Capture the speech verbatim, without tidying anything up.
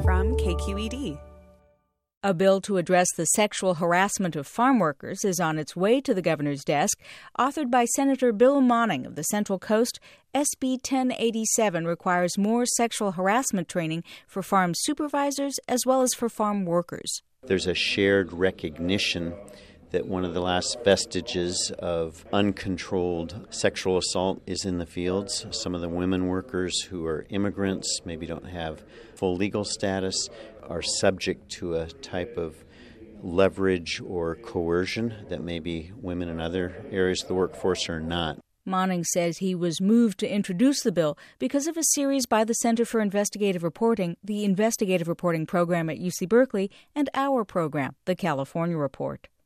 from K Q E D. A bill to address the sexual harassment of farm workers is on its way to the governor's desk. Authored by Senator Bill Monning of the Central Coast, S B ten eighty-seven requires more sexual harassment training for farm supervisors as well as for farm workers. There's a shared recognition that one of the last vestiges of uncontrolled sexual assault is in the fields. Some of the women workers who are immigrants, maybe don't have full legal status, are subject to a type of leverage or coercion that maybe women in other areas of the workforce are not. Monning says he was moved to introduce the bill because of a series by the Center for Investigative Reporting, the Investigative Reporting Program at U C Berkeley, and our program, the California Report.